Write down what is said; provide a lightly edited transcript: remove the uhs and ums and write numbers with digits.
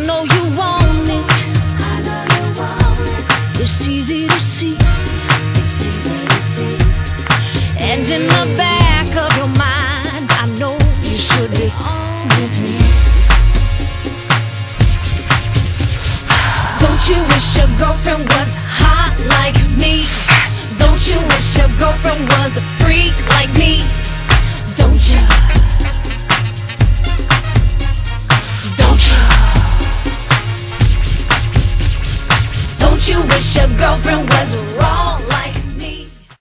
know you want it. It's easy to see. And in the back of your mind, I know you should be on with me. Don't you wish your girlfriend was hot like me? Don't you wish your girlfriend was a freak like me? Don't you? Don't you? Don't you wish your girlfriend was